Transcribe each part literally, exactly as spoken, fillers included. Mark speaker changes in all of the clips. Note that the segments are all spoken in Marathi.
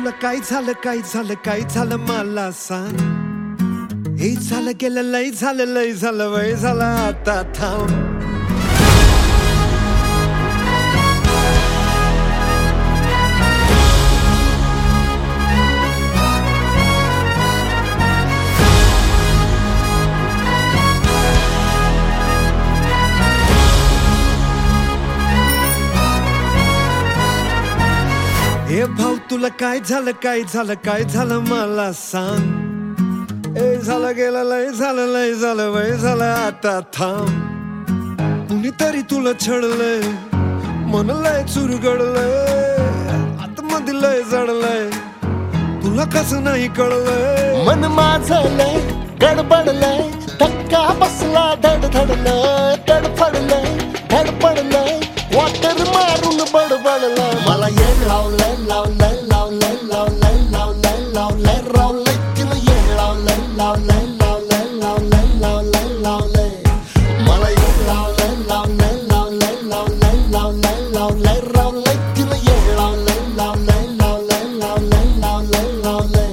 Speaker 1: तुला काय झालं काय झालं काय झालं मला सांग. हे झालं गेलं लय झालं लय झालं वय झालं आता थांब. हे भाऊ तुला काय झालं काय झालं काय झालं मला सांग. ए झालं गेलं लय झालं लय झालं वय झालं आता थांब. कुणीतरी तुला छळलंय मन लय चुरगडलंय आतमध्ये लय जडलंय तुला कसं नाही कळलंय.
Speaker 2: मन माझं लय गडबडलंय धक्का बसला धडधडलंय तडफडलंय धडपडलंय वाटर मारून बडबडलंय. मला येड लावलंय लावलंय लावलंय लावलंय लावलंय लावलंय रावलंय तिला येड लावलंय लावलंय लावलंय लावलंय लावलंय लावलंय. मला येड लावलंय लावलंय लावलंय लावलंय लावलंय लावलंय रावलंय तिला येड लावलंय लावलंय लावलंय लावलंय लावलंय लावलंय.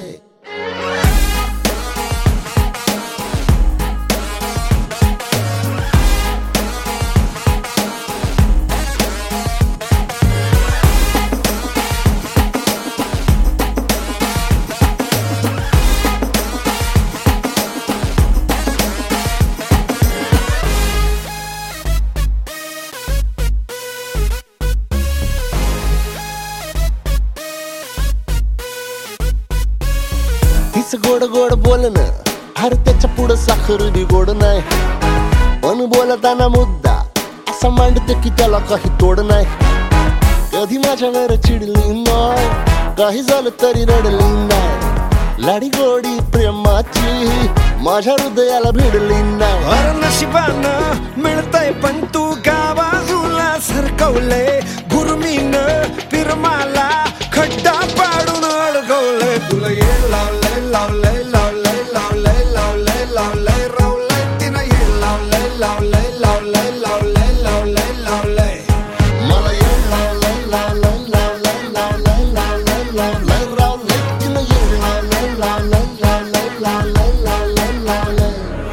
Speaker 2: तिचं गोड गोड बोलणं अरे त्याच्या पुढं साखर बी गोड नाही. पण बोलताना मुद्दा असा मांडते की त्याला काही तोड नाही. कधी माझ्यावर चिडली नाही काही झालं तरी रडली नाही. लाडी गोडी प्रेमाची माझ्या हृदयाला भिडली नाही.
Speaker 1: अरे नशिबानं मिळतंय पण तू गावाजूला सरकवलंय गुरमीनं पिरमाला खड्डा पाडून अडकवलंय. तुला येड लावलंय लावलंय लावलंय लावलंय लावलंय लावलंय रावलंय तिनं येड लावलंय लावलंय लावलंय लावलंय लावलंय लावलंय.
Speaker 2: मला येड लावलंय लावलंय लावलंय लावलंय लावलंय लावलंय रावलंय तिनं येड लावलंय लावलंय लावलंय लावलंय लावलंय लावलंय.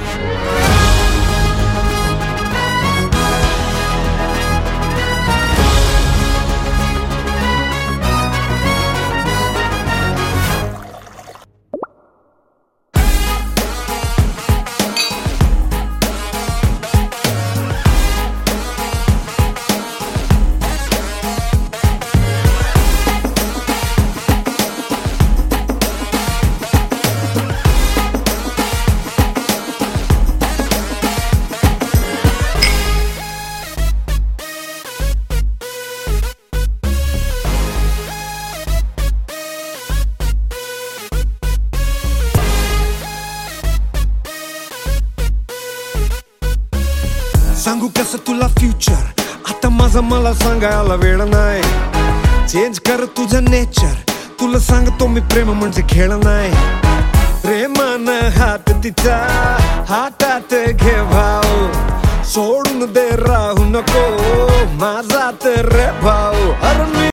Speaker 1: सांगू कसं तुला फ्युचर आता माझा मला सांगायला वेळ नाही. चेंज कर तुझं नेचर तुला सांगतो मी प्रेम म्हणजे खेळ नाही. प्रेमानं हात तिचा हातात घे भाऊ सोडून दे राहू नको माझा तर भाऊ. अरे